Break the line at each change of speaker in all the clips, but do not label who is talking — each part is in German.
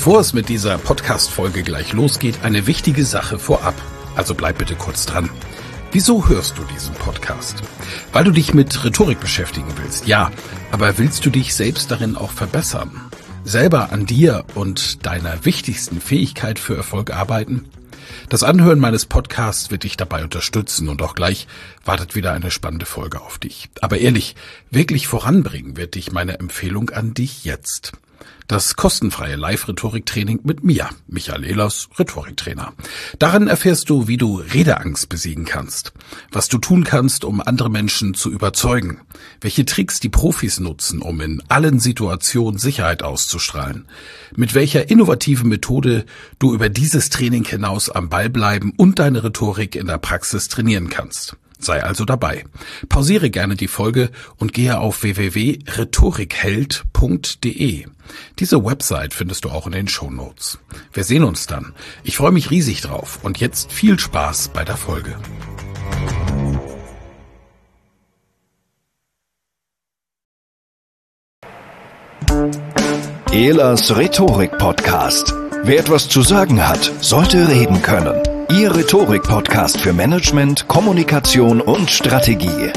Bevor es mit dieser Podcast-Folge gleich losgeht, eine wichtige Sache vorab. Also bleib bitte kurz dran. Wieso hörst du diesen Podcast? Weil du dich mit Rhetorik beschäftigen willst, ja. Aber willst du dich selbst darin auch verbessern? Selber an dir und deiner wichtigsten Fähigkeit für Erfolg arbeiten? Das Anhören meines Podcasts wird dich dabei unterstützen und auch gleich wartet wieder eine spannende Folge auf dich. Aber ehrlich, wirklich voranbringen wird dich meine Empfehlung an dich jetzt. Das kostenfreie Live-Rhetorik-Training mit mir, Michael Ehlers, Rhetoriktrainer. Darin erfährst du, wie du Redeangst besiegen kannst, was du tun kannst, um andere Menschen zu überzeugen, welche Tricks die Profis nutzen, um in allen Situationen Sicherheit auszustrahlen, mit welcher innovativen Methode du über dieses Training hinaus am Ball bleiben und deine Rhetorik in der Praxis trainieren kannst. Sei also dabei. Pausiere gerne die Folge und gehe auf www.rhetorikheld.de. Diese Website findest du auch in den Shownotes. Wir sehen uns dann. Ich freue mich riesig drauf und jetzt viel Spaß bei der Folge.
Ehlers Rhetorik-Podcast. Wer etwas zu sagen hat, sollte reden können. Ihr Rhetorik-Podcast für Management, Kommunikation und Strategie.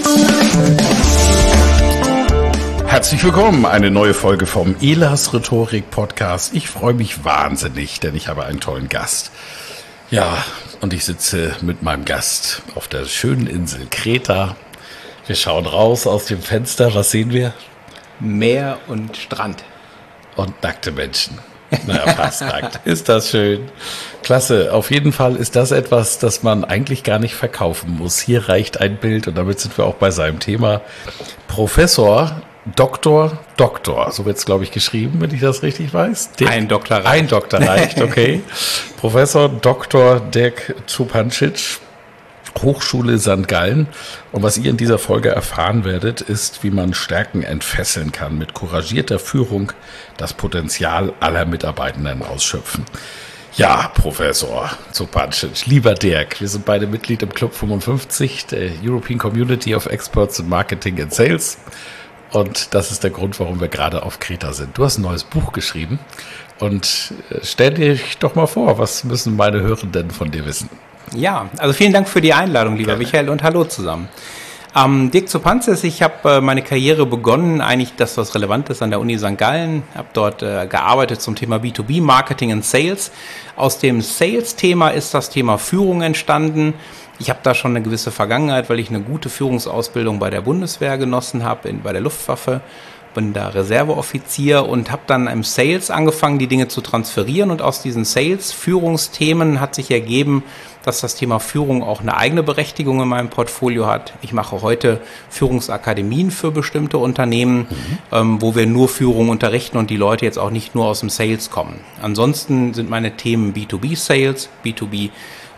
Herzlich willkommen, eine neue Folge vom Ehlers Rhetorik-Podcast. Ich freue mich wahnsinnig, denn ich habe einen tollen Gast. Ja, und ich sitze mit meinem Gast auf der schönen Insel Kreta. Wir schauen raus aus dem Fenster. Was sehen wir?
Meer und Strand.
Und nackte Menschen. Naja, fast nackt. Ist das schön. Klasse. Auf jeden Fall ist das etwas, das man eigentlich gar nicht verkaufen muss. Hier reicht ein Bild und damit sind wir auch bei seinem Thema. Professor, Doktor, so wird es, glaube ich, geschrieben, wenn ich das richtig weiß.
Ein Doktor reicht.
Ein Doktor reicht, okay. Professor Dr. Dirk Zupancic, Hochschule St. Gallen. Und was ihr in dieser Folge erfahren werdet, ist, wie man Stärken entfesseln kann, mit couragierter Führung das Potenzial aller Mitarbeitenden ausschöpfen. Ja, Professor Zupancic, lieber Dirk, wir sind beide Mitglied im Club 55, der European Community of Experts in Marketing and Sales. Und das ist der Grund, warum wir gerade auf Kreta sind. Du hast ein neues Buch geschrieben und stell dich doch mal vor, was müssen meine Hörenden von dir wissen?
Ja, also vielen Dank für die Einladung, lieber Michael, und hallo zusammen. Dirk Zupancic, ich habe meine Karriere begonnen, eigentlich das, was relevant ist, an der Uni St. Gallen, habe dort gearbeitet zum Thema B2B, Marketing and Sales. Aus dem Sales-Thema ist das Thema Führung entstanden. Ich habe da schon eine gewisse Vergangenheit, weil ich eine gute Führungsausbildung bei der Bundeswehr genossen habe, bei der Luftwaffe. Bin da Reserveoffizier und habe dann im Sales angefangen, die Dinge zu transferieren. Und aus diesen Sales-Führungsthemen hat sich ergeben, dass das Thema Führung auch eine eigene Berechtigung in meinem Portfolio hat. Ich mache heute Führungsakademien für bestimmte Unternehmen, wo wir nur Führung unterrichten und die Leute jetzt auch nicht nur aus dem Sales kommen. Ansonsten sind meine Themen B2B-Sales, B2B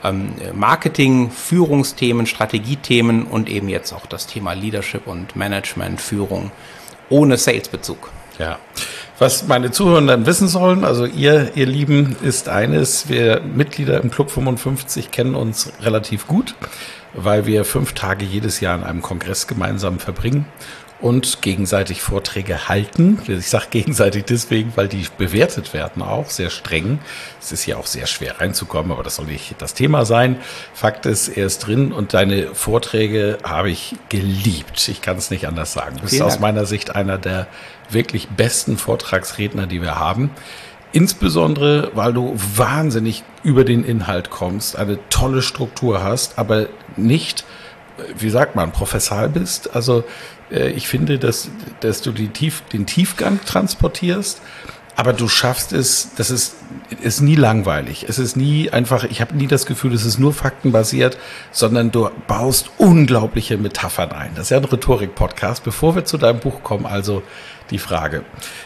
Marketing, Führungsthemen, Strategiethemen und eben jetzt auch das Thema Leadership und Management, Führung ohne Salesbezug.
Ja, was meine Zuhörenden wissen sollen, also ihr Lieben, ist eines, wir Mitglieder im Club 55 kennen uns relativ gut, weil wir 5 Tage jedes Jahr in einem Kongress gemeinsam verbringen und gegenseitig Vorträge halten. Ich sage gegenseitig deswegen, weil die bewertet werden auch sehr streng. Es ist ja auch sehr schwer reinzukommen, aber das soll nicht das Thema sein. Fakt ist, er ist drin und deine Vorträge habe ich geliebt. Ich kann es nicht anders sagen. Du bist aus meiner Sicht einer der wirklich besten Vortragsredner, die wir haben. Insbesondere, weil du wahnsinnig über den Inhalt kommst, eine tolle Struktur hast, aber nicht, wie sagt man, professional bist. Also ich finde, dass du den Tiefgang transportierst, aber du schaffst es, das ist nie langweilig. Es ist nie einfach, ich habe nie das Gefühl, es ist nur faktenbasiert, sondern du baust unglaubliche Metaphern ein. Das ist ja ein Rhetorik-Podcast. Bevor wir zu deinem Buch kommen, also die Frage,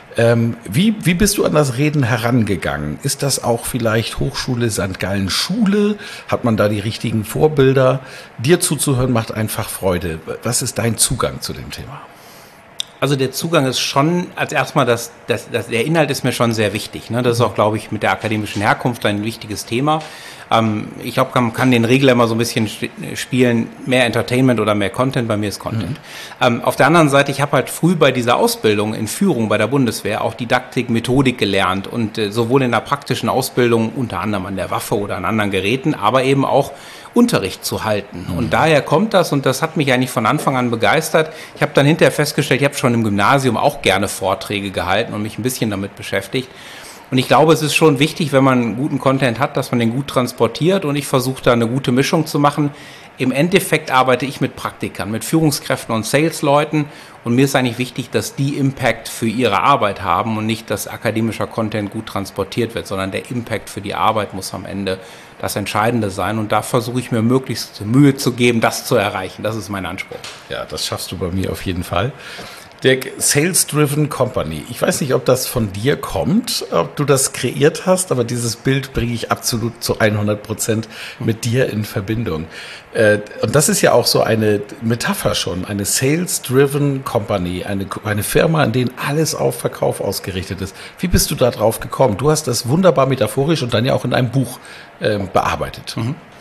wie bist du an das Reden herangegangen? Ist das auch vielleicht Hochschule St. Gallen Schule? Hat man da die richtigen Vorbilder? Dir zuzuhören macht einfach Freude. Was ist dein Zugang zu dem Thema?
Also der Zugang ist schon, als erstmal, der Inhalt ist mir schon sehr wichtig. Ne? Das ist auch, glaube ich, mit der akademischen Herkunft ein wichtiges Thema. Ich glaube, man kann den Regler immer so ein bisschen spielen, mehr Entertainment oder mehr Content, bei mir ist Content. Auf der anderen Seite, ich habe halt früh bei dieser Ausbildung in Führung bei der Bundeswehr auch Didaktik, Methodik gelernt und sowohl in der praktischen Ausbildung, unter anderem an der Waffe oder an anderen Geräten, aber eben auch Unterricht zu halten. Und daher kommt das und das hat mich eigentlich von Anfang an begeistert. Ich habe dann hinterher festgestellt, ich habe schon im Gymnasium auch gerne Vorträge gehalten und mich ein bisschen damit beschäftigt. Und ich glaube, es ist schon wichtig, wenn man guten Content hat, dass man den gut transportiert und ich versuche da eine gute Mischung zu machen. Im Endeffekt arbeite ich mit Praktikern, mit Führungskräften und Salesleuten und mir ist eigentlich wichtig, dass die Impact für ihre Arbeit haben und nicht, dass akademischer Content gut transportiert wird, sondern der Impact für die Arbeit muss am Ende das Entscheidende sein und da versuche ich mir möglichst Mühe zu geben, das zu erreichen. Das ist mein Anspruch.
Ja, das schaffst du bei mir auf jeden Fall. Dirk, Sales-Driven Company. Ich weiß nicht, ob das von dir kommt, ob du das kreiert hast, aber dieses Bild bringe ich absolut zu 100% mit dir in Verbindung. Und das ist ja auch so eine Metapher schon, eine Sales-Driven Company, eine Firma, in der alles auf Verkauf ausgerichtet ist. Wie bist du da drauf gekommen? Du hast das wunderbar metaphorisch und dann ja auch in einem Buch bearbeitet.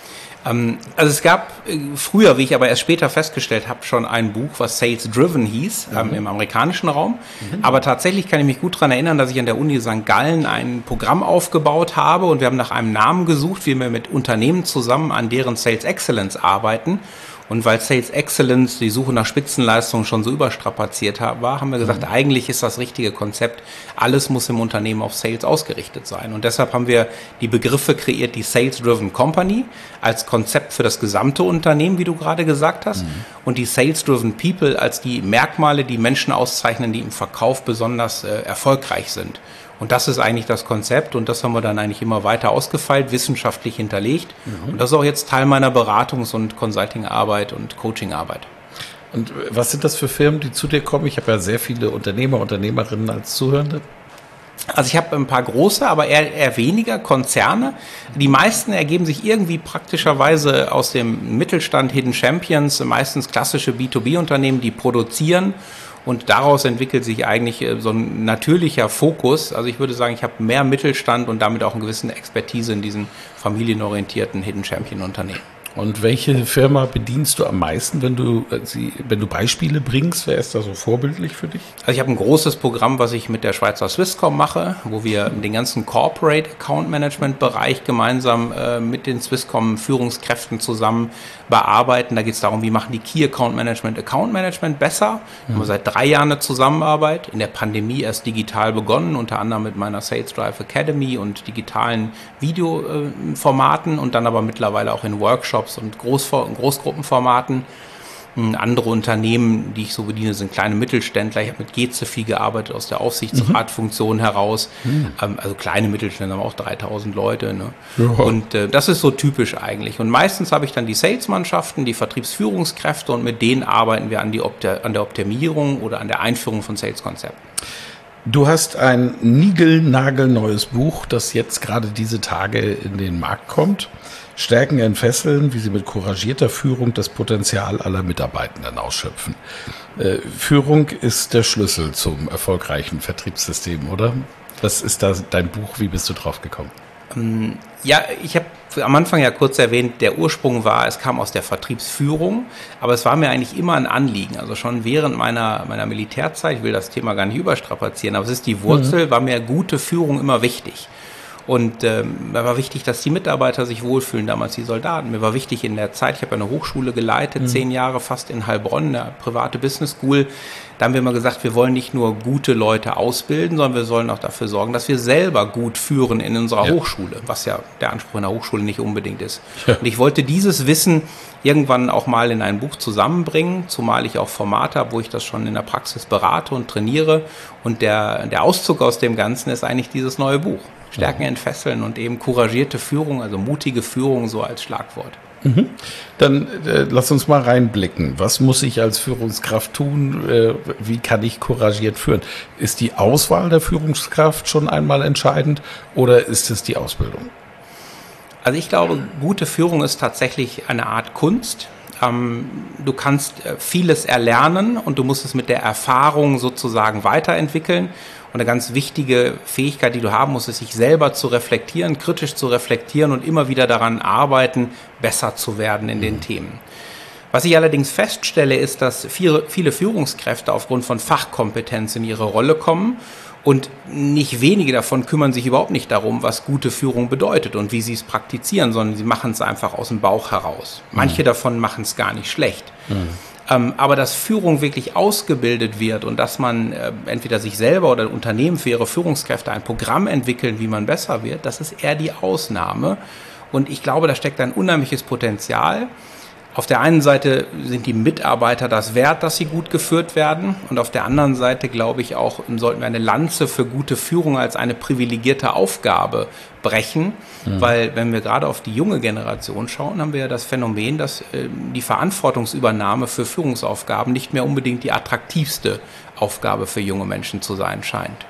Also es gab früher, wie ich aber erst später festgestellt habe, schon ein Buch, was Sales Driven hieß, im amerikanischen Raum. Aber tatsächlich kann ich mich gut daran erinnern, dass ich an der Uni St. Gallen ein Programm aufgebaut habe und wir haben nach einem Namen gesucht, wie wir mit Unternehmen zusammen an deren Sales Excellence arbeiten. Und weil Sales Excellence, die Suche nach Spitzenleistungen schon so überstrapaziert war, haben wir gesagt, eigentlich ist das richtige Konzept, alles muss im Unternehmen auf Sales ausgerichtet sein. Und deshalb haben wir die Begriffe kreiert, die Sales-Driven Company als Konzept für das gesamte Unternehmen, wie du gerade gesagt hast, und die Sales-Driven People als die Merkmale, die Menschen auszeichnen, die im Verkauf besonders erfolgreich sind. Und das ist eigentlich das Konzept und das haben wir dann eigentlich immer weiter ausgefeilt, wissenschaftlich hinterlegt. Und das ist auch jetzt Teil meiner Beratungs- und Consulting-Arbeit und Coaching-Arbeit.
Und was sind das für Firmen, die zu dir kommen? Ich habe ja sehr viele Unternehmer, Unternehmerinnen als Zuhörende.
Also ich habe ein paar große, aber eher weniger Konzerne. Die meisten ergeben sich irgendwie praktischerweise aus dem Mittelstand, Hidden Champions, meistens klassische B2B-Unternehmen, die produzieren. Und daraus entwickelt sich eigentlich so ein natürlicher Fokus. Also ich würde sagen, ich habe mehr Mittelstand und damit auch eine gewisse Expertise in diesen familienorientierten Hidden Champion Unternehmen.
Und welche Firma bedienst du am meisten, wenn du Beispiele bringst? Wer ist da so vorbildlich für dich?
Also ich habe ein großes Programm, was ich mit der Schweizer Swisscom mache, wo wir den ganzen Corporate Account Management Bereich gemeinsam mit den Swisscom Führungskräften zusammen bearbeiten. Da geht es darum, wie machen die Key Account Management besser. Wir haben seit 3 Jahren eine Zusammenarbeit. In der Pandemie erst digital begonnen, unter anderem mit meiner Sales Drive Academy und digitalen Videoformaten und dann aber mittlerweile auch in Workshops und Großgruppenformaten. Andere Unternehmen, die ich so bediene, sind kleine Mittelständler. Ich habe mit Geze viel gearbeitet aus der Aufsichtsratfunktion heraus. Also kleine Mittelständler haben auch 3000 Leute. Ne? Und das ist so typisch eigentlich. Und meistens habe ich dann die Salesmannschaften, die Vertriebsführungskräfte und mit denen arbeiten wir an der Optimierung oder an der Einführung von Saleskonzepten.
Du hast ein niegelnagelneues Buch, das jetzt gerade diese Tage in den Markt kommt. Stärken entfesseln, wie sie mit couragierter Führung das Potenzial aller Mitarbeitenden ausschöpfen. Führung ist der Schlüssel zum erfolgreichen Vertriebssystem, oder? Was ist da dein Buch? Wie bist du drauf gekommen?
Ja, ich habe am Anfang ja kurz erwähnt, der Ursprung war, es kam aus der Vertriebsführung, aber es war mir eigentlich immer ein Anliegen. Also schon während meiner Militärzeit, ich will das Thema gar nicht überstrapazieren, aber es ist die Wurzel, war mir gute Führung immer wichtig. Und mir war wichtig, dass die Mitarbeiter sich wohlfühlen, damals die Soldaten. Mir war wichtig in der Zeit, ich habe eine Hochschule geleitet, 10 Jahre fast in Heilbronn, eine private Business School. Da haben wir immer gesagt, wir wollen nicht nur gute Leute ausbilden, sondern wir sollen auch dafür sorgen, dass wir selber gut führen in unserer Hochschule, was ja der Anspruch in der Hochschule nicht unbedingt ist. Ja. Und ich wollte dieses Wissen irgendwann auch mal in ein Buch zusammenbringen, zumal ich auch Formate habe, wo ich das schon in der Praxis berate und trainiere. Und der Auszug aus dem Ganzen ist eigentlich dieses neue Buch. Stärken entfesseln und eben couragierte Führung, also mutige Führung so als Schlagwort.
Dann lass uns mal reinblicken. Was muss ich als Führungskraft tun? Wie kann ich couragiert führen? Ist die Auswahl der Führungskraft schon einmal entscheidend oder ist es die Ausbildung?
Also ich glaube, gute Führung ist tatsächlich eine Art Kunst. Du kannst vieles erlernen und du musst es mit der Erfahrung sozusagen weiterentwickeln. Und eine ganz wichtige Fähigkeit, die du haben musst, ist, sich selber zu reflektieren, kritisch zu reflektieren und immer wieder daran arbeiten, besser zu werden in den Themen. Was ich allerdings feststelle, ist, dass viele Führungskräfte aufgrund von Fachkompetenz in ihre Rolle kommen und nicht wenige davon kümmern sich überhaupt nicht darum, was gute Führung bedeutet und wie sie es praktizieren, sondern sie machen es einfach aus dem Bauch heraus. Manche davon machen es gar nicht schlecht. Aber dass Führung wirklich ausgebildet wird und dass man entweder sich selber oder Unternehmen für ihre Führungskräfte ein Programm entwickeln, wie man besser wird, das ist eher die Ausnahme. Und ich glaube, da steckt ein unheimliches Potenzial. Auf der einen Seite sind die Mitarbeiter das wert, dass sie gut geführt werden. Und auf der anderen Seite, glaube ich, auch sollten wir eine Lanze für gute Führung als eine privilegierte Aufgabe brechen. Weil wenn wir gerade auf die junge Generation schauen, haben wir ja das Phänomen, dass die Verantwortungsübernahme für Führungsaufgaben nicht mehr unbedingt die attraktivste Aufgabe für junge Menschen zu sein scheint.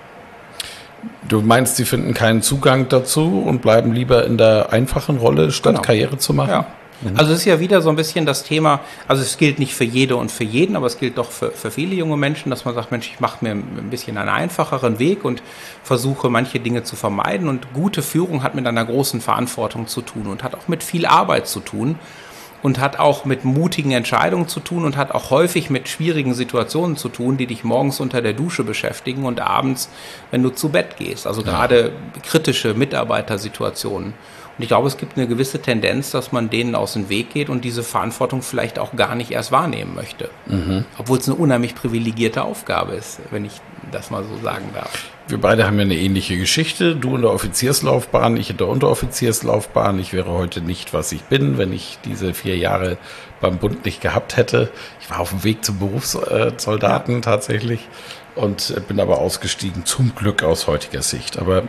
Du meinst, sie finden keinen Zugang dazu und bleiben lieber in der einfachen Rolle, statt Karriere zu machen?
Ja. Also es ist ja wieder so ein bisschen das Thema, also es gilt nicht für jede und für jeden, aber es gilt doch für viele junge Menschen, dass man sagt, Mensch, ich mache mir ein bisschen einen einfacheren Weg und versuche manche Dinge zu vermeiden. Und gute Führung hat mit einer großen Verantwortung zu tun und hat auch mit viel Arbeit zu tun und hat auch mit mutigen Entscheidungen zu tun und hat auch häufig mit schwierigen Situationen zu tun, die dich morgens unter der Dusche beschäftigen und abends, wenn du zu Bett gehst. Also gerade kritische Mitarbeitersituationen. Und ich glaube, es gibt eine gewisse Tendenz, dass man denen aus dem Weg geht und diese Verantwortung vielleicht auch gar nicht erst wahrnehmen möchte. Obwohl es eine unheimlich privilegierte Aufgabe ist, wenn ich das mal so sagen darf.
Wir beide haben ja eine ähnliche Geschichte. Du in der Offizierslaufbahn, ich in der Unteroffizierslaufbahn. Ich wäre heute nicht, was ich bin, wenn ich diese 4 Jahre beim Bund nicht gehabt hätte. Ich war auf dem Weg zum Berufssoldaten tatsächlich und bin aber ausgestiegen, zum Glück aus heutiger Sicht. Aber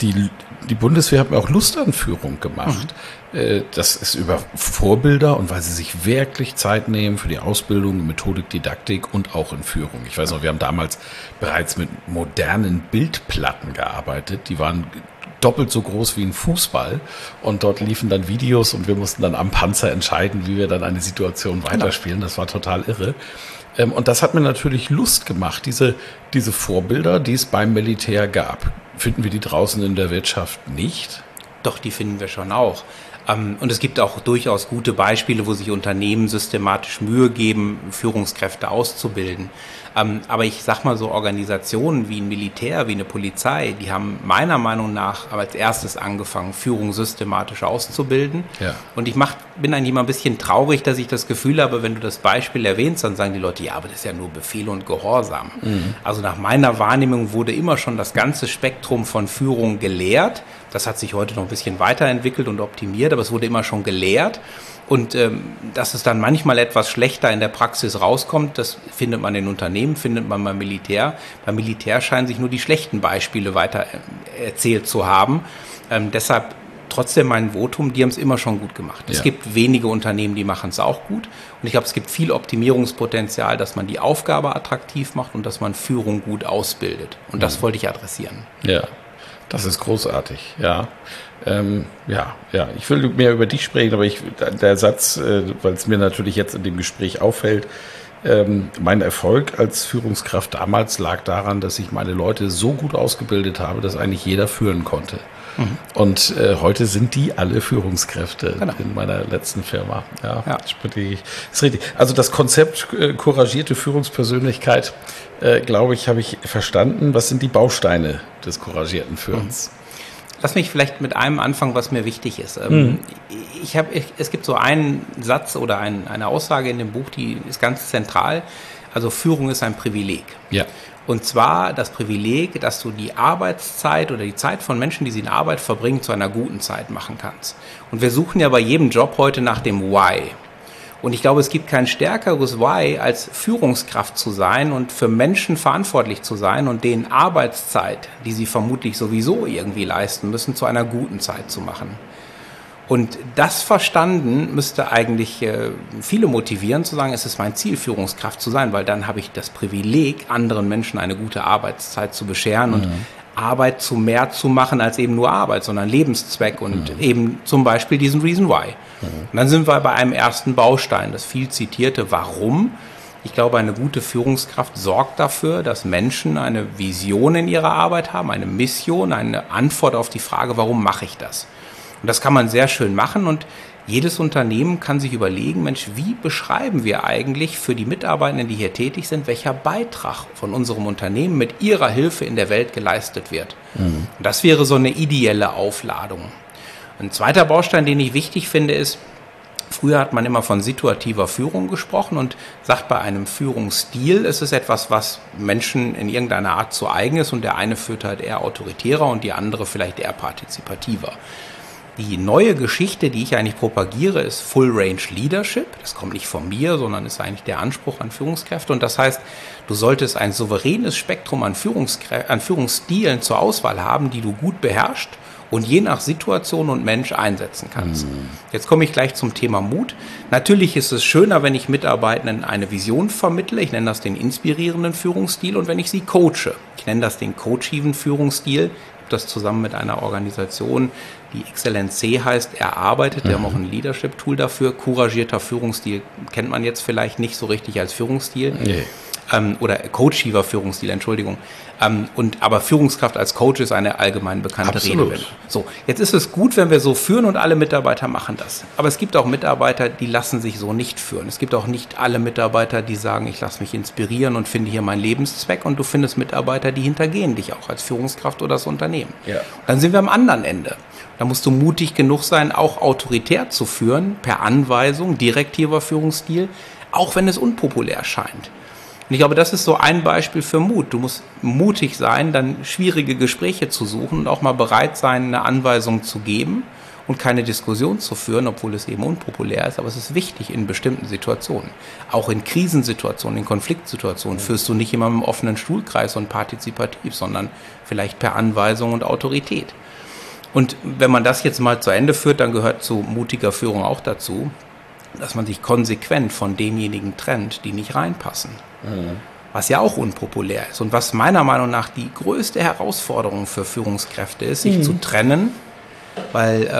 die Bundeswehr hat mir auch Lust an Führung gemacht. Das ist über Vorbilder und weil sie sich wirklich Zeit nehmen für die Ausbildung, Methodik, Didaktik und auch in Führung. Ich weiß noch, wir haben damals bereits mit modernen Bildplatten gearbeitet. Die waren doppelt so groß wie ein Fußball und dort liefen dann Videos und wir mussten dann am Panzer entscheiden, wie wir dann eine Situation weiterspielen. Das war total irre. Und das hat mir natürlich Lust gemacht, diese Vorbilder, die es beim Militär gab. Finden wir die draußen in der Wirtschaft nicht?
Doch, die finden wir schon auch. Und es gibt auch durchaus gute Beispiele, wo sich Unternehmen systematisch Mühe geben, Führungskräfte auszubilden. Aber ich sag mal so, Organisationen wie ein Militär, wie eine Polizei, die haben meiner Meinung nach als erstes angefangen, Führung systematisch auszubilden. Ja. Und ich bin eigentlich immer ein bisschen traurig, dass ich das Gefühl habe, wenn du das Beispiel erwähnst, dann sagen die Leute, ja, aber das ist ja nur Befehl und Gehorsam. Also nach meiner Wahrnehmung wurde immer schon das ganze Spektrum von Führung gelehrt. Das hat sich heute noch ein bisschen weiterentwickelt und optimiert, aber es wurde immer schon gelehrt. Und dass es dann manchmal etwas schlechter in der Praxis rauskommt, das findet man in Unternehmen, findet man beim Militär. Beim Militär scheinen sich nur die schlechten Beispiele weiter erzählt zu haben. Deshalb trotzdem mein Votum, die haben es immer schon gut gemacht. Ja. Es gibt wenige Unternehmen, die machen es auch gut. Und ich glaube, es gibt viel Optimierungspotenzial, dass man die Aufgabe attraktiv macht und dass man Führung gut ausbildet. Und das wollte ich adressieren.
Ja, das ist großartig, ja. Ich will mehr über dich sprechen, aber der Satz, weil es mir natürlich jetzt in dem Gespräch auffällt, mein Erfolg als Führungskraft damals lag daran, dass ich meine Leute so gut ausgebildet habe, dass eigentlich jeder führen konnte. Und heute sind die alle Führungskräfte in meiner letzten Firma. Ja. Ist richtig. Also das Konzept couragierte Führungspersönlichkeit, glaube ich, habe ich verstanden. Was sind die Bausteine des couragierten Führens?
Lass mich vielleicht mit einem anfangen, was mir wichtig ist. Es gibt so einen Satz oder eine Aussage in dem Buch, die ist ganz zentral. Also Führung ist ein Privileg. Ja. Und zwar das Privileg, dass du die Arbeitszeit oder die Zeit von Menschen, die sie in Arbeit verbringen, zu einer guten Zeit machen kannst. Und wir suchen ja bei jedem Job heute nach dem Why. Und ich glaube, es gibt kein stärkeres Why, als Führungskraft zu sein und für Menschen verantwortlich zu sein und denen Arbeitszeit, die sie vermutlich sowieso irgendwie leisten müssen, zu einer guten Zeit zu machen. Und das verstanden müsste eigentlich viele motivieren, zu sagen, es ist mein Ziel, Führungskraft zu sein, weil dann habe ich das Privileg, anderen Menschen eine gute Arbeitszeit zu bescheren und Arbeit zu mehr zu machen als eben nur Arbeit, sondern Lebenszweck und eben zum Beispiel diesen Reason Why. Und dann sind wir bei einem ersten Baustein, das viel zitierte Warum. Ich glaube, eine gute Führungskraft sorgt dafür, dass Menschen eine Vision in ihrer Arbeit haben, eine Mission, eine Antwort auf die Frage, warum mache ich das? Und das kann man sehr schön machen und jedes Unternehmen kann sich überlegen, Mensch, wie beschreiben wir eigentlich für die Mitarbeitenden, die hier tätig sind, welcher Beitrag von unserem Unternehmen mit ihrer Hilfe in der Welt geleistet wird. Und das wäre so eine ideelle Aufladung. Ein zweiter Baustein, den ich wichtig finde, ist, früher hat man immer von situativer Führung gesprochen und sagt, bei einem Führungsstil ist es etwas, was Menschen in irgendeiner Art zu eigen ist und der eine führt halt eher autoritärer und die andere vielleicht eher partizipativer. Die neue Geschichte, die ich eigentlich propagiere, ist Full Range Leadership. Das kommt nicht von mir, sondern ist eigentlich der Anspruch an Führungskräfte. Und das heißt, du solltest ein souveränes Spektrum an Führungsstilen zur Auswahl haben, die du gut beherrschst und je nach Situation und Mensch einsetzen kannst. Jetzt komme ich gleich zum Thema Mut. Natürlich ist es schöner, wenn ich Mitarbeitenden eine Vision vermittle. Ich nenne das den inspirierenden Führungsstil und wenn ich sie coache. Ich nenne das den coachiven Führungsstil. Das zusammen mit einer Organisation, die Excellence C heißt, erarbeitet. Wir haben auch ein Leadership-Tool dafür. Couragierter Führungsstil kennt man jetzt vielleicht nicht so richtig als Führungsstil. Nee. Oder coachiver Führungsstil, Entschuldigung. Aber Führungskraft als Coach ist eine allgemein bekannte Redewendung. So, jetzt ist es gut, wenn wir so führen und alle Mitarbeiter machen das. Aber es gibt auch Mitarbeiter, die lassen sich so nicht führen. Es gibt auch nicht alle Mitarbeiter, die sagen, ich lasse mich inspirieren und finde hier meinen Lebenszweck. Und du findest Mitarbeiter, die hintergehen dich auch als Führungskraft oder das Unternehmen. Ja. Dann sind wir am anderen Ende. Da musst du mutig genug sein, auch autoritär zu führen, per Anweisung, direktiver Führungsstil, auch wenn es unpopulär scheint. Und ich glaube, das ist so ein Beispiel für Mut. Du musst mutig sein, dann schwierige Gespräche zu suchen und auch mal bereit sein, eine Anweisung zu geben und keine Diskussion zu führen, obwohl es eben unpopulär ist. Aber es ist wichtig in bestimmten Situationen. Auch in Krisensituationen, in Konfliktsituationen führst du nicht immer im offenen Stuhlkreis und partizipativ, sondern vielleicht per Anweisung und Autorität. Und wenn man das jetzt mal zu Ende führt, dann gehört zu mutiger Führung auch dazu, dass man sich konsequent von denjenigen trennt, die nicht reinpassen. Was ja auch unpopulär ist und was meiner Meinung nach die größte Herausforderung für Führungskräfte ist, sich zu trennen, weil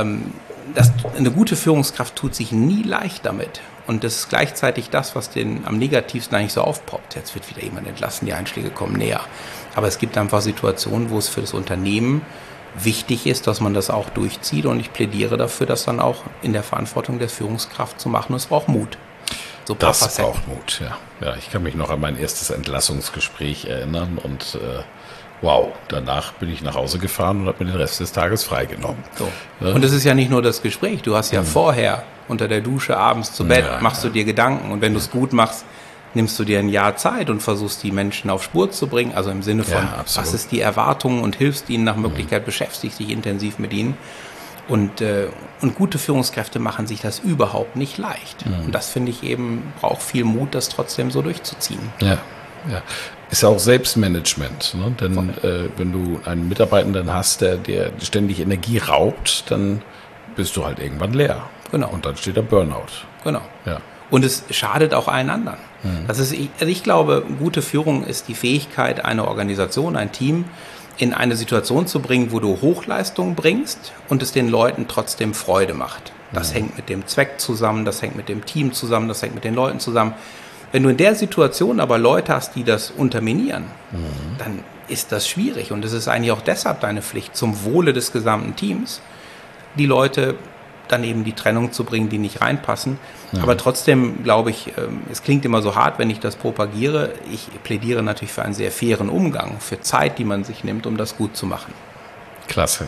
eine gute Führungskraft tut sich nie leicht damit. Und das ist gleichzeitig das, was den am negativsten eigentlich so aufpoppt. Jetzt wird wieder jemand entlassen, die Einschläge kommen näher. Aber es gibt einfach Situationen, wo es für das Unternehmen wichtig ist, dass man das auch durchzieht und ich plädiere dafür, das dann auch in der Verantwortung der Führungskraft zu machen. Und es braucht Mut.
So das braucht Mut, ja. Ja, ich kann mich noch an mein erstes Entlassungsgespräch erinnern und wow, danach bin ich nach Hause gefahren und habe mir den Rest des Tages freigenommen.
So. Ja. Und es ist ja nicht nur das Gespräch, du hast ja vorher unter der Dusche abends zu Bett, machst du dir Gedanken und wenn du es gut machst, nimmst du dir ein Jahr Zeit und versuchst die Menschen auf Spur zu bringen, also im Sinne von, was ist die Erwartung und hilfst ihnen nach Möglichkeit, beschäftigst dich intensiv mit ihnen. Und gute Führungskräfte machen sich das überhaupt nicht leicht. Und das finde ich eben, braucht viel Mut, das trotzdem so durchzuziehen.
Ja, ja. Ist ja auch Selbstmanagement, ne? Denn wenn du einen Mitarbeitenden hast, der ständig Energie raubt, dann bist du halt irgendwann leer.
Genau.
Und dann steht der Burnout.
Genau. Ja. Und es schadet auch allen anderen. Das ist, ich glaube, gute Führung ist die Fähigkeit, eine Organisation, ein Team in eine Situation zu bringen, wo du Hochleistung bringst und es den Leuten trotzdem Freude macht. Das hängt mit dem Zweck zusammen, das hängt mit dem Team zusammen, das hängt mit den Leuten zusammen. Wenn du in der Situation aber Leute hast, die das unterminieren, dann ist das schwierig. Und es ist eigentlich auch deshalb deine Pflicht, zum Wohle des gesamten Teams, die Leute dann eben die Trennung zu bringen, die nicht reinpassen. Aber trotzdem glaube ich, es klingt immer so hart, wenn ich das propagiere. Ich plädiere natürlich für einen sehr fairen Umgang, für Zeit, die man sich nimmt, um das gut zu machen.
Klasse.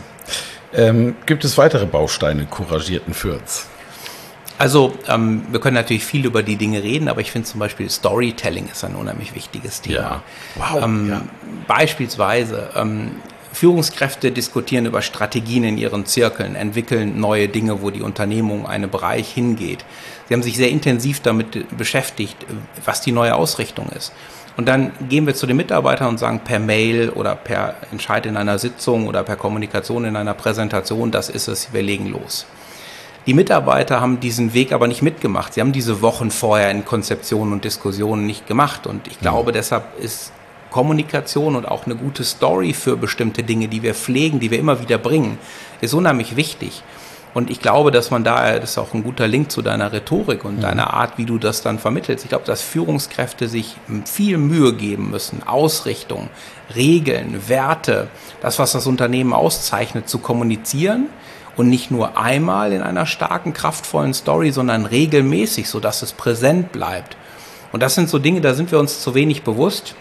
Gibt es weitere Bausteine couragierten Führens?
Also wir können natürlich viel über die Dinge reden, aber ich finde zum Beispiel Storytelling ist ein unheimlich wichtiges Thema. Ja. Wow. Beispielsweise Führungskräfte diskutieren über Strategien in ihren Zirkeln, entwickeln neue Dinge, wo die Unternehmung, einen Bereich hingeht. Sie haben sich sehr intensiv damit beschäftigt, was die neue Ausrichtung ist. Und dann gehen wir zu den Mitarbeitern und sagen per Mail oder per Entscheid in einer Sitzung oder per Kommunikation in einer Präsentation, das ist es, wir legen los. Die Mitarbeiter haben diesen Weg aber nicht mitgemacht. Sie haben diese Wochen vorher in Konzeptionen und Diskussionen nicht gemacht. Und ich glaube, deshalb ist Kommunikation und auch eine gute Story für bestimmte Dinge, die wir pflegen, die wir immer wieder bringen, ist unheimlich wichtig. Und ich glaube, dass man da, das ist auch ein guter Link zu deiner Rhetorik und deiner Art, wie du das dann vermittelst. Ich glaube, dass Führungskräfte sich viel Mühe geben müssen, Ausrichtung, Regeln, Werte, das, was das Unternehmen auszeichnet, zu kommunizieren. Und nicht nur einmal in einer starken, kraftvollen Story, sondern regelmäßig, sodass es präsent bleibt. Und das sind so Dinge, da sind wir uns zu wenig bewusst.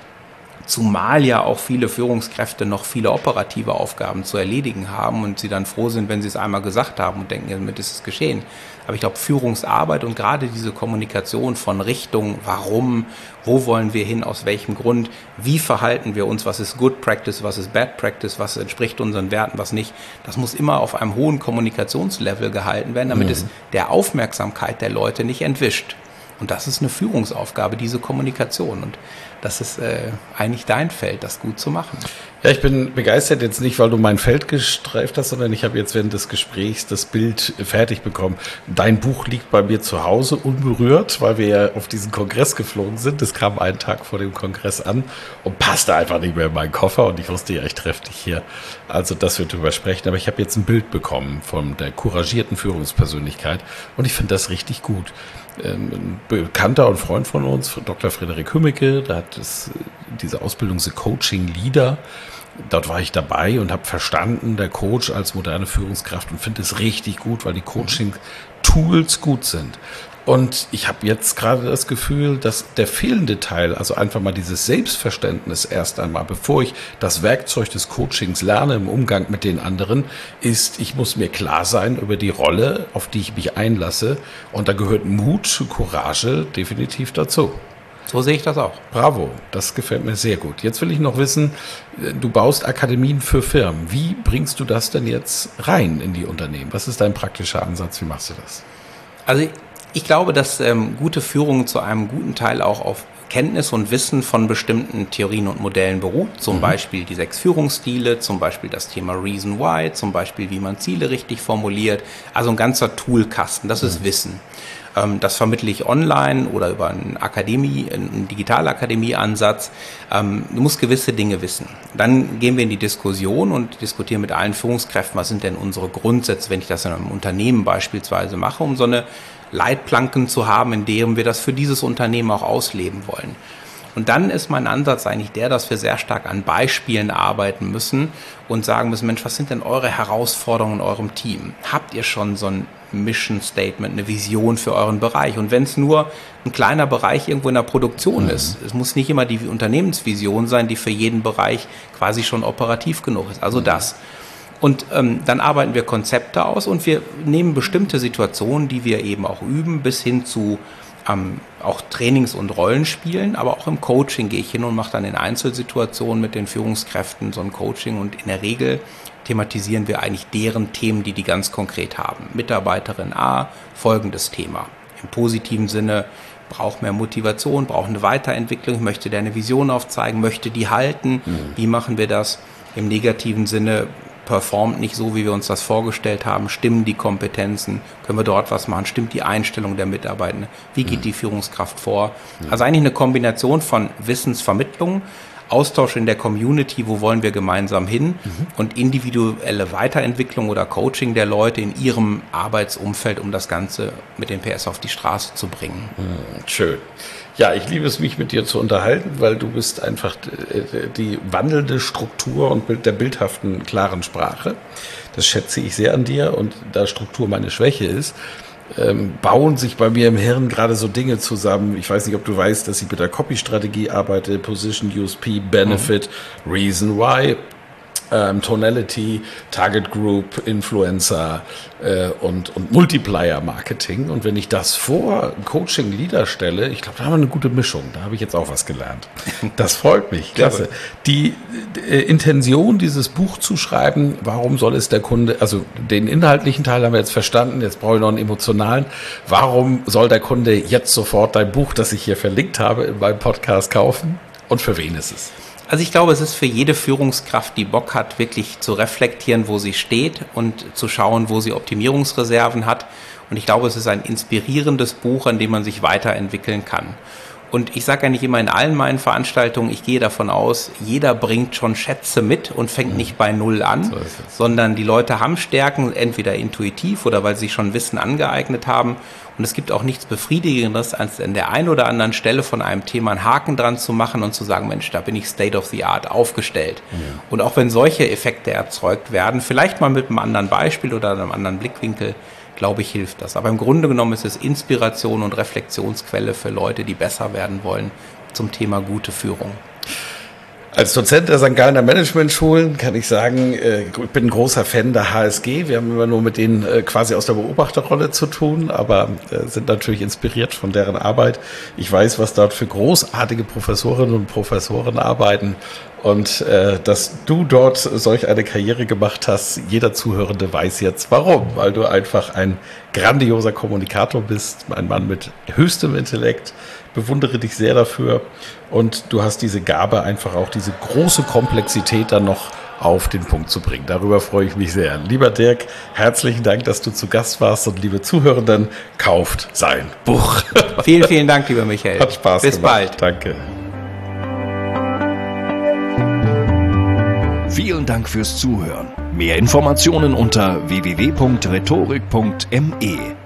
Zumal ja auch viele Führungskräfte noch viele operative Aufgaben zu erledigen haben und sie dann froh sind, wenn sie es einmal gesagt haben und denken, damit ist es geschehen. Aber ich glaube, Führungsarbeit und gerade diese Kommunikation von Richtung, warum, wo wollen wir hin, aus welchem Grund, wie verhalten wir uns, was ist Good Practice, was ist Bad Practice, was entspricht unseren Werten, was nicht, das muss immer auf einem hohen Kommunikationslevel gehalten werden, damit es der Aufmerksamkeit der Leute nicht entwischt. Und das ist eine Führungsaufgabe, diese Kommunikation. Und das ist eigentlich dein Feld, das gut zu machen.
Ja, ich bin begeistert jetzt nicht, weil du mein Feld gestreift hast, sondern ich habe jetzt während des Gesprächs das Bild fertig bekommen. Dein Buch liegt bei mir zu Hause unberührt, weil wir ja auf diesen Kongress geflogen sind. Das kam einen Tag vor dem Kongress an und passte einfach nicht mehr in meinen Koffer. Und ich wusste ja, ich treffe dich hier. Also, dass wir drüber sprechen. Aber ich habe jetzt ein Bild bekommen von der couragierten Führungspersönlichkeit. Und ich finde das richtig gut. Ein Bekannter und Freund von uns, Dr. Frederik Hümmecke, der hat diese Ausbildung The Coaching Leader. Dort war ich dabei und habe verstanden, der Coach als moderne Führungskraft, und finde es richtig gut, weil die Coaching-Tools gut sind. Und ich habe jetzt gerade das Gefühl, dass der fehlende Teil, also einfach mal dieses Selbstverständnis erst einmal, bevor ich das Werkzeug des Coachings lerne im Umgang mit den anderen, ist, ich muss mir klar sein über die Rolle, auf die ich mich einlasse. Und da gehört Mut, Courage definitiv dazu.
So sehe ich das auch.
Bravo, das gefällt mir sehr gut. Jetzt will ich noch wissen, du baust Akademien für Firmen. Wie bringst du das denn jetzt rein in die Unternehmen? Was ist dein praktischer Ansatz? Wie machst du das?
Also ich glaube, dass gute Führung zu einem guten Teil auch auf Kenntnis und Wissen von bestimmten Theorien und Modellen beruht. Zum Beispiel die 6 Führungsstile, zum Beispiel das Thema Reason Why, zum Beispiel wie man Ziele richtig formuliert. Also ein ganzer Toolkasten, das ist Wissen. Das vermittle ich online oder über einen Digitalakademie-Ansatz. Du musst gewisse Dinge wissen. Dann gehen wir in die Diskussion und diskutieren mit allen Führungskräften, was sind denn unsere Grundsätze, wenn ich das in einem Unternehmen beispielsweise mache, um so eine Leitplanken zu haben, in denen wir das für dieses Unternehmen auch ausleben wollen. Und dann ist mein Ansatz eigentlich der, dass wir sehr stark an Beispielen arbeiten müssen und sagen müssen, Mensch, was sind denn eure Herausforderungen in eurem Team? Habt ihr schon so ein Mission Statement, eine Vision für euren Bereich? Und wenn es nur ein kleiner Bereich irgendwo in der Produktion ist, es muss nicht immer die Unternehmensvision sein, die für jeden Bereich quasi schon operativ genug ist. Also das. Und dann arbeiten wir Konzepte aus und wir nehmen bestimmte Situationen, die wir eben auch üben, bis hin zu auch Trainings- und Rollenspielen, aber auch im Coaching gehe ich hin und mache dann in Einzelsituationen mit den Führungskräften so ein Coaching und in der Regel thematisieren wir eigentlich deren Themen, die ganz konkret haben. Mitarbeiterin A, folgendes Thema. Im positiven Sinne, braucht mehr Motivation, braucht eine Weiterentwicklung, möchte der eine Vision aufzeigen, möchte die halten, wie machen wir das? Im negativen Sinne, performt nicht so, wie wir uns das vorgestellt haben, stimmen die Kompetenzen, können wir dort was machen, stimmt die Einstellung der Mitarbeiter, wie geht die Führungskraft vor? Also eigentlich eine Kombination von Wissensvermittlung, Austausch in der Community, wo wollen wir gemeinsam hin und individuelle Weiterentwicklung oder Coaching der Leute in ihrem Arbeitsumfeld, um das Ganze mit den PS auf die Straße zu bringen.
Schön. Ja, ich liebe es, mich mit dir zu unterhalten, weil du bist einfach die wandelnde Struktur und der bildhaften, klaren Sprache. Das schätze ich sehr an dir, und da Struktur meine Schwäche ist, bauen sich bei mir im Hirn gerade so Dinge zusammen. Ich weiß nicht, ob du weißt, dass ich mit der Copy-Strategie arbeite, Position, USP, Benefit, Reason Why, Tonality, Target Group, Influencer und Multiplier-Marketing. Und wenn ich das vor Coaching-Leader stelle, ich glaube, da haben wir eine gute Mischung. Da habe ich jetzt auch was gelernt. Das freut mich. Klasse. Die Intention, dieses Buch zu schreiben, warum soll es der Kunde, also den inhaltlichen Teil haben wir jetzt verstanden, jetzt brauche ich noch einen emotionalen. Warum soll der Kunde jetzt sofort dein Buch, das ich hier verlinkt habe, in meinem Podcast kaufen? Und für wen ist es?
Also ich glaube, es ist für jede Führungskraft, die Bock hat, wirklich zu reflektieren, wo sie steht und zu schauen, wo sie Optimierungsreserven hat. Und ich glaube, es ist ein inspirierendes Buch, an dem man sich weiterentwickeln kann. Und ich sage eigentlich immer in allen meinen Veranstaltungen, ich gehe davon aus, jeder bringt schon Schätze mit und fängt nicht bei Null an, sondern die Leute haben Stärken, entweder intuitiv oder weil sie schon Wissen angeeignet haben. Und es gibt auch nichts Befriedigenderes, als an der einen oder anderen Stelle von einem Thema einen Haken dran zu machen und zu sagen, Mensch, da bin ich State of the Art aufgestellt. Ja. Und auch wenn solche Effekte erzeugt werden, vielleicht mal mit einem anderen Beispiel oder einem anderen Blickwinkel, glaube ich, hilft das. Aber im Grunde genommen ist es Inspiration und Reflexionsquelle für Leute, die besser werden wollen zum Thema gute Führung.
Als Dozent der St. Gallener Management-Schulen kann ich sagen, ich bin ein großer Fan der HSG. Wir haben immer nur mit denen quasi aus der Beobachterrolle zu tun, aber sind natürlich inspiriert von deren Arbeit. Ich weiß, was dort für großartige Professorinnen und Professoren arbeiten. Und dass du dort solch eine Karriere gemacht hast, jeder Zuhörende weiß jetzt warum. Weil du einfach ein grandioser Kommunikator bist, ein Mann mit höchstem Intellekt. Bewundere dich sehr dafür und du hast diese Gabe, einfach auch diese große Komplexität dann noch auf den Punkt zu bringen. Darüber freue ich mich sehr. Lieber Dirk, herzlichen Dank, dass du zu Gast warst und liebe Zuhörenden, kauft sein Buch.
Vielen, vielen Dank, lieber Michael.
Hat Spaß gemacht.
Bis bald.
Danke.
Vielen Dank fürs Zuhören. Mehr Informationen unter www.rhetorik.me.